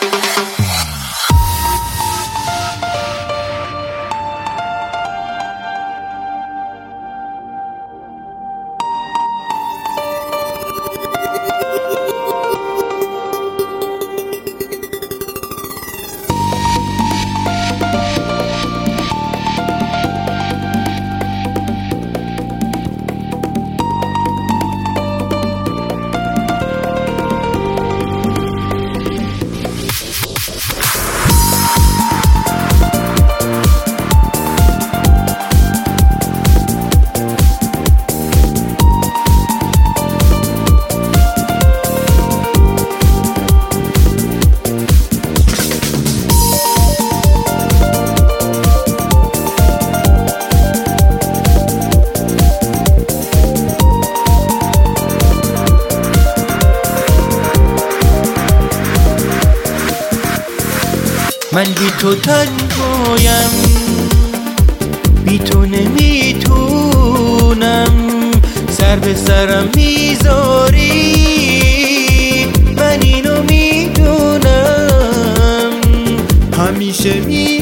من بی تو تنهایم، بی تو نمیتونم، سر به سرم میذاری، من اینو میدونم. همیشه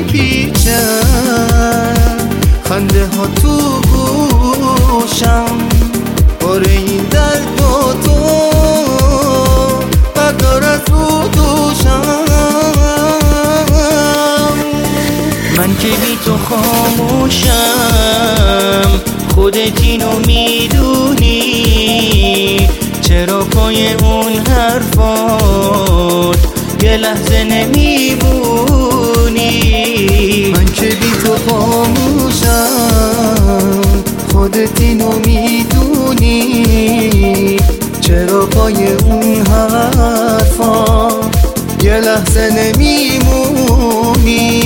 میپیچم خنده ها تو گوشم، باره این درد با تو بردار از رو دوشم. من که بی تو خاموشم، خودت اینو میدونی، چرا پای اون حرفات یه لحظه نمیمونی؟ من که بی تو خاموشم، خودت اینو میدونی، چرا پای اون حرفات یه لحظه نمیمونی؟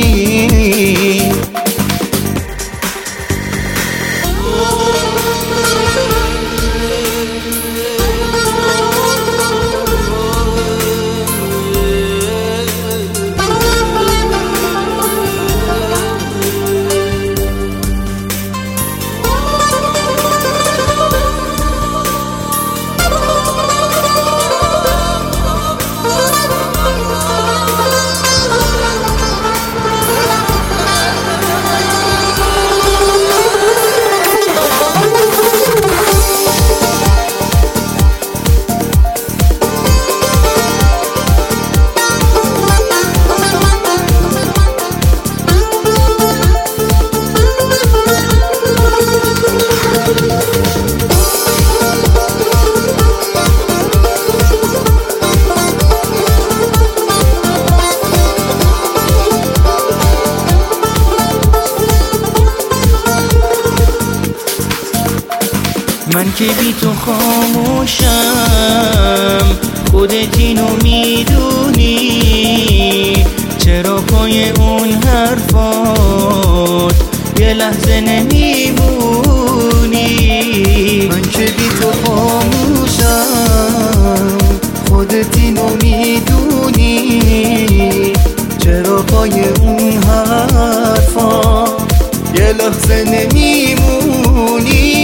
من که بی تو خاموشم، خودت اینو میدونی، چرا پای اون حرفات یه لحظه نمیمونی؟ من که بی تو خاموشم، خودت اینو میدونی، چرا پای اون حرفات یه لحظه نمیمونی؟